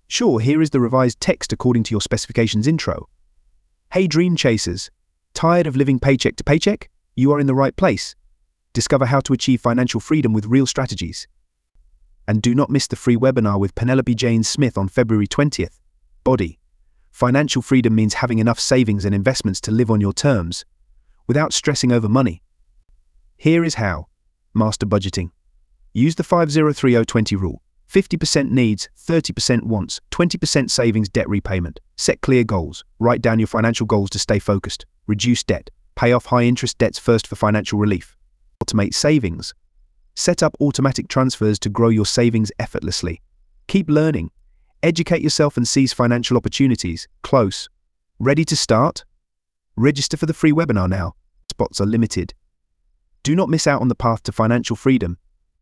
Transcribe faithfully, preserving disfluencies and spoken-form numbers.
Sure, here is the revised text according to your specifications intro. Hey dream chasers, tired of living paycheck to paycheck? You are in the right place. Discover how to achieve financial freedom with real strategies. And do not miss the free webinar with Penelope Jane Smith on February twentieth. Body. Financial freedom means having enough savings and investments to live on your terms, without stressing over money. Here is how. Master budgeting. Use the five zero three zero twenty rule. fifty percent needs, thirty percent wants, twenty percent savings, debt repayment. Set clear goals. Write down your financial goals to stay focused. Reduce debt. Pay off high-interest debts first for financial relief. Automate savings. Set up automatic transfers to grow your savings effortlessly. Keep learning. Educate yourself and seize financial opportunities. Close. Ready to start? Register for the free webinar now. Spots are limited. Do not miss out on the path to financial freedom.